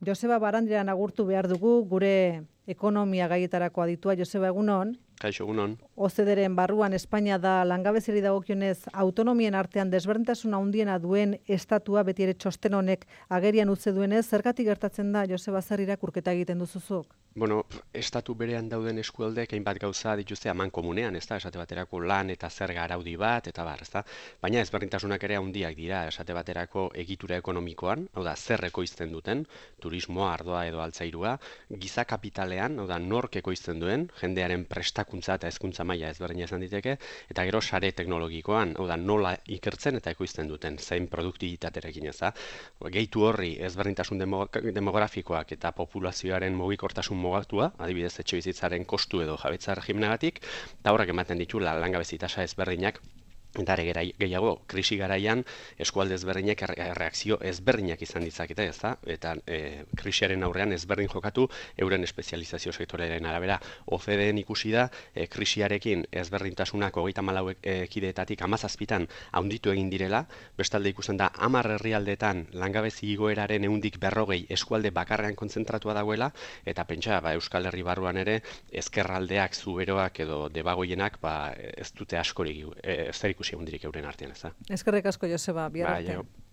Joseba Barandiaran agurtu behar dugu, gure ekonomia gaietarako aditua. Joseba, egunon. Kaixo, egunon. OCDEren barruan Espainia da langabeziari dagokionez autonomien artean desberdintasun handiena duen estatua, beti ere txosten honek agerian utzi duenez, zergatik gertatzen da, Joseba, zer irakurketa egiten duzuzuk? Bueno, estatu berean dauden eskualdeek hainbat gauza dituzte amankomunean, ezta? Esate baterako lan eta zerga araudi bat eta bar, ezta? Baina ezberdintasunak ere handiak dira, esate baterako egitura ekonomikoan, hau da, zer ekoizten duten, turismoa, ardoa edo altzairua, giza kapitalean, hau da, nork ekoizten duen, jendearen prestakuntza eta hezkuntza maila ezberdina izan diteke, eta gero sare teknologikoan, hau da, nola ikertzen eta ekoizten duten, zein produktibitaterekin, ezta? Gehitu horri ezberdintasun demografikoak eta populazioaren mugikortasun mugatua, adibidez etxebizitzaren kostu edo jabetza regimenagatik, eta horrek ematen ditu langabezi tasa ezberdinak. Eta gehiago, krisi garaian eskualde ezberdinak erreakzio ezberdinak izan ditzakete, ezta? Eta krisiaren aurrean ezberdin jokatu euren espezializazio sektorearen arabera. OCDEen ikusi da, krisiarekin ezberdintasunak 34 kideetatik 17 handitu egin direla, bestalde ikusten da 10 herrialdetan langabezi igoeraren 140 eskualde bakarrean kontzentratua dagoela, eta pentsa, Euskal Herri barruan ere, ezkerraldeak, zuberoak edo debagoienak ez dute askorik zer ikusi handirik euren artean, ez da? Eskerrik asko, Joseba, bihar arte.